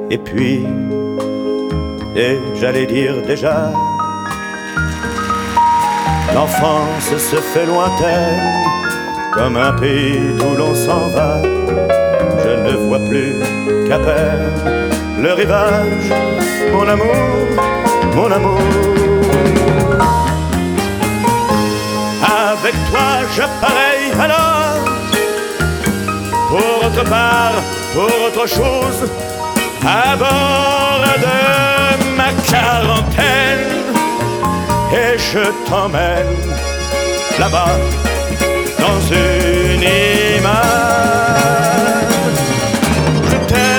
Et puis, et j'allais dire déjà, l'enfance se fait lointaine, comme un pays d'où l'on s'en va. Je ne vois plus qu'à peine le rivage, mon amour, mon amour. Avec toi je pareille alors, pour autre part, pour autre chose, à bord de ma quarantaine. Et je t'emmène là-bas, dans une image. Je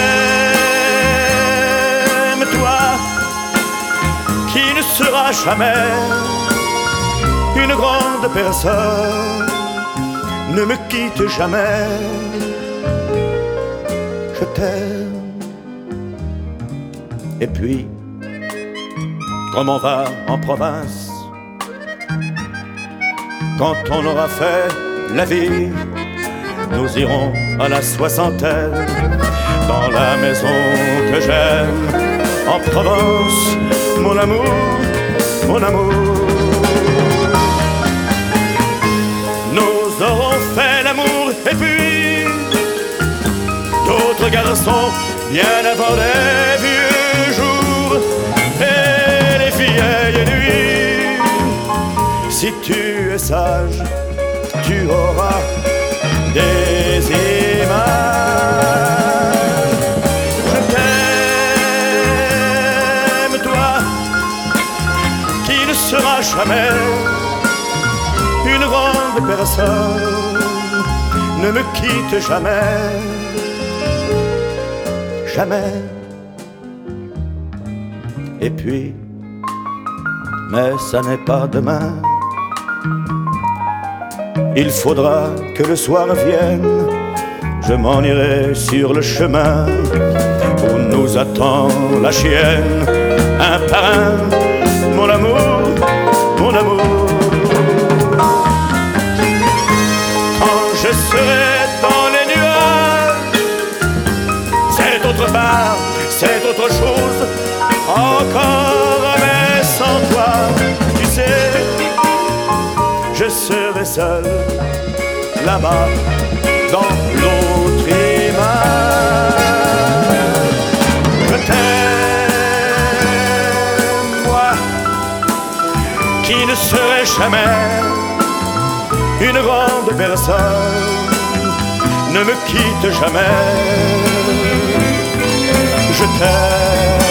t'aime, toi, qui ne seras jamais une grande personne. Ne me quitte jamais, je t'aime. Et puis, comme on va en province, quand on aura fait la vie, nous irons à la soixantaine, dans la maison que j'aime, en Provence, mon amour, mon amour. Nous aurons fait l'amour et puis d'autres garçons bien avant les vieux jours et les vieilles nuits. Si tu es sage, tu auras des images. Je t'aime, toi, qui ne seras jamais une grande personne. Ne me quitte jamais, jamais. Et puis, mais ça n'est pas demain. Il faudra que le soir vienne, je m'en irai sur le chemin où nous attend la chienne. Un par un, mon amour, mon amour. Quand je serai dans les nuages, c'est autre part, c'est autre chose encore, mais sans toi, tu sais, je serai seul là-bas dans l'autre image. Je t'aime, moi, qui ne serai jamais une grande personne. Ne me quitte jamais, je t'aime.